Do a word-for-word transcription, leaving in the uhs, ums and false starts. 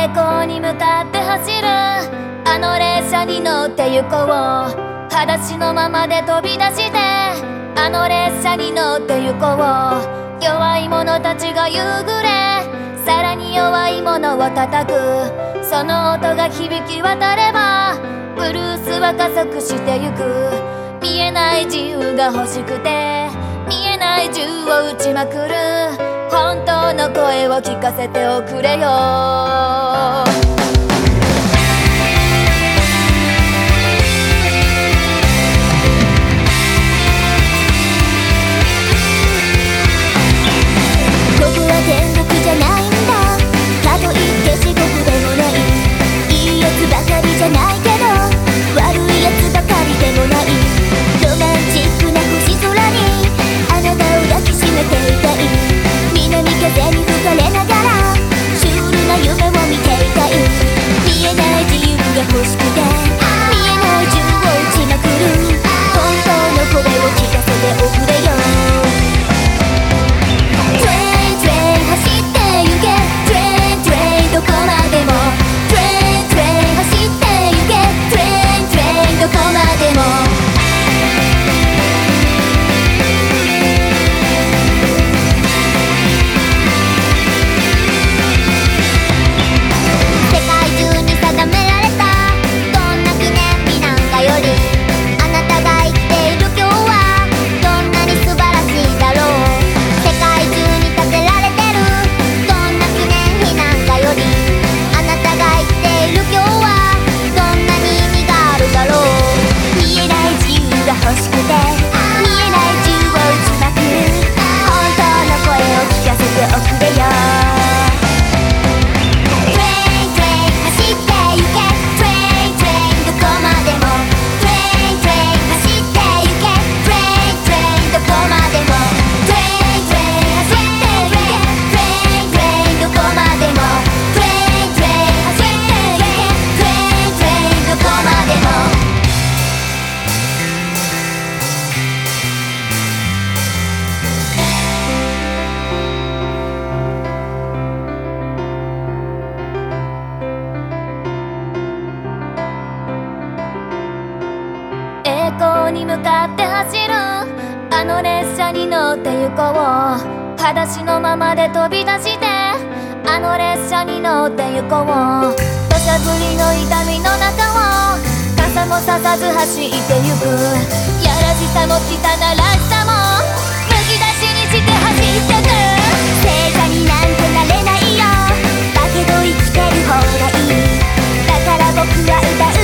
栄光に向かって走るあの列車に乗って行こう。裸足のままで飛び出してあの列車に乗って行こう。弱い者たちが夕暮れさらに弱い者を叩くその音が響き渡ればブルースは加速してゆく。見えない自由が欲しくて見えない銃を撃ちまくる本当の声を聞かせておくれよ。天国じゃないんだかといって地獄でもないいいやつばかりじゃないけど悪いやつばかりでもないロマンチックな星空にあなたを抱きしめていたい南風に吹かれながらシュールな夢を見ていたい見えない自由が欲しくて見えない銃を撃ちまくる本当の声を聞かせておくれよ。どこまでもトレイントレイン走って行けトレイントレインどこまでも世界中に定められたどんな記念日なんかよりあなたが生きている今日はどんなに素晴らしいだろう。世界中に建てられてるどんな記念日なんかよりあなたが生きている今日はどんなに意味があるだろう。見えない自由が欲しくて見えない銃を撃ちまくる本当の声を聞かせておくれよ。トレイントレイン走って行けトレイントレインどこまでもトレイントレイン走って行けトレイントレインどこまでもトレイントレイン走って行けトレイントレインどこまでもトレイントレイン走って行けトレイントレインどこまでも栄光に向かって走るあの列車に乗って行こう。裸足のままで飛び出してあの列車に乗って行こう。土砂降りの痛みの中を傘もささず走ってゆく。やらしさも汚らしさもむき出しにして走ってく。聖者になんてなれないよだけど生きてる方がいいだから僕は歌う